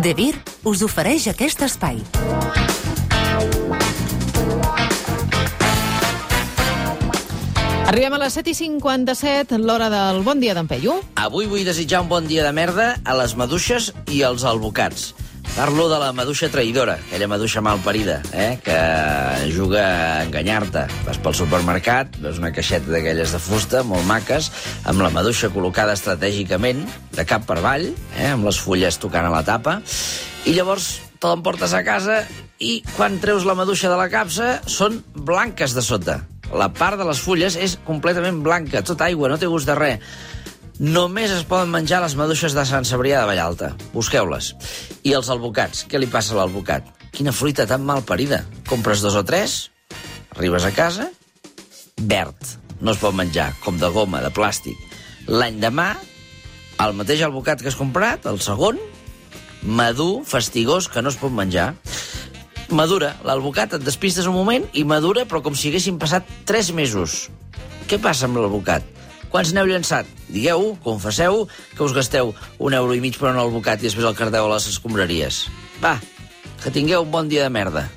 De Vir us ofereix aquest espai. Arribem a les 7:57, l'hora del Bon Dia d'en Peyu. Avui vull desitjar un bon dia de merda a les maduixes i als alvocats. Parlo de la maduixa traïdora, aquella maduixa malparida, que juga a enganyar-te. Vas pel supermercat, veus una caixeta d'aquelles de fusta, molt maques, amb la maduixa col·locada estratègicament, de cap per avall, amb les fulles tocant a la tapa, i llavors te l'emportes a casa i quan treus la maduixa de la capsa són blanques de sota. La part de les fulles és completament blanca, tot aigua, no té gust de res. Només es poden menjar les maduixes de Sant Cebrià de Vallalta. Busqueu-les. I els alvocats. Què li passa a l'alvocat? Quina fruita tan mal parida. Compres 2 o 3, arribes a casa, verd. No es pot menjar, com de goma, de plàstic. L'any demà, el mateix alvocat que has comprat, el segon, madur, fastigós, que no es pot menjar. Madura. L'alvocat et despistes un moment i madura, però com si haguessin passat 3 mesos. Què passa amb l'alvocat? Quants n'heu llançat? Digueu, confesseu, que us gasteu 1,5 € per un alvocat i després el cardeu a les escombraries. Va, que tingueu un bon dia de merda.